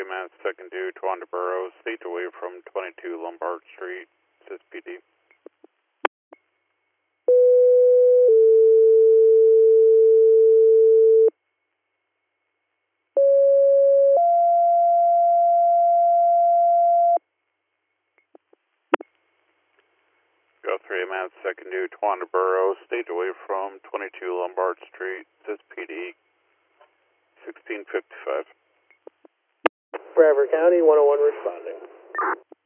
minutes, second due, Tawanda Borough, stage away from 22 Lombard Street, SISPD. Go 3 minutes, second due, Tawanda Borough, stage away from 22 Lombard Street, SISPD, 1655. Brevard County, 101 responding.